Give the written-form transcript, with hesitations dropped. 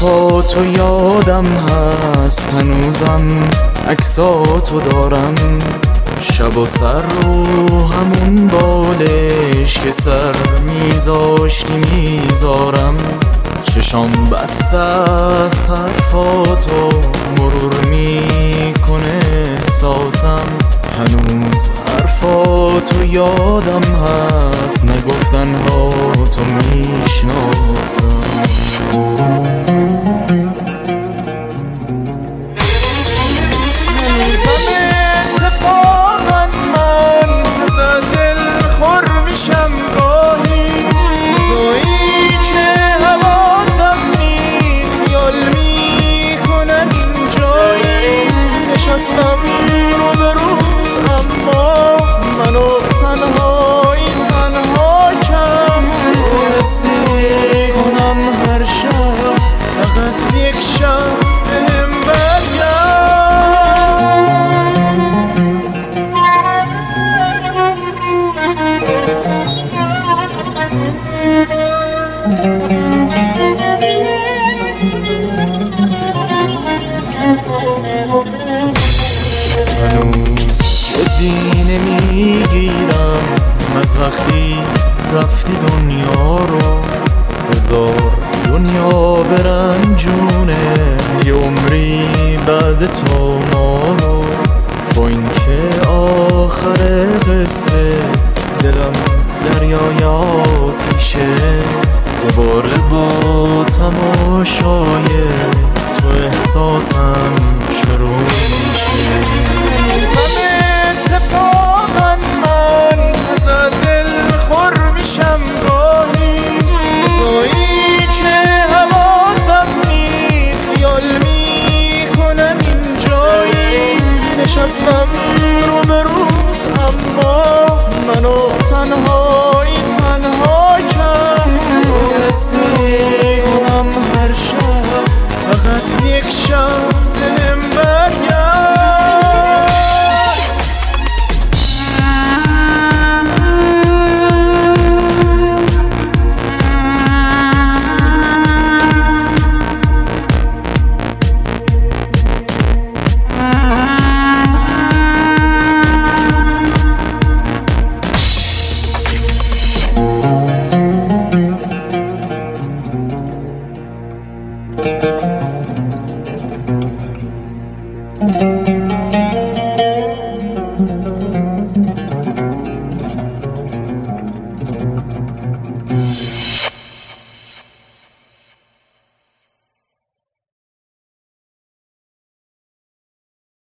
حرفاتو یادم هست، هنوزم عکساتو دارم. شب و سر رو همون بالش که سر میذاشتی میذارم. چشام بسته است حرفاتو مرور میکنه احساسم. هنوز حرفاتو یادم هست، نگفتن ها تو میشناسم. نشستم رو به روت اما منو تنهایی تنها کم. حسی کنم هر شب فقط یک شب بهم هنوز جدی نمیگیرم از وقتی رفتی دنیا رو. بذار دنیا برنجونه یه عمری بعد تو مالو. با این که آخر قصه دلم دریای آتیشه. دوباره با تماشای تو احساسم شروع میشه. هنوزم اتفاقا من از دل خور میشم گاهی. تویی که حواسم نیست یال میکنم این جایی. نشستم رو به روت اما منو تنهایی تنها کم. حسی کنم هر شب فقط یک شب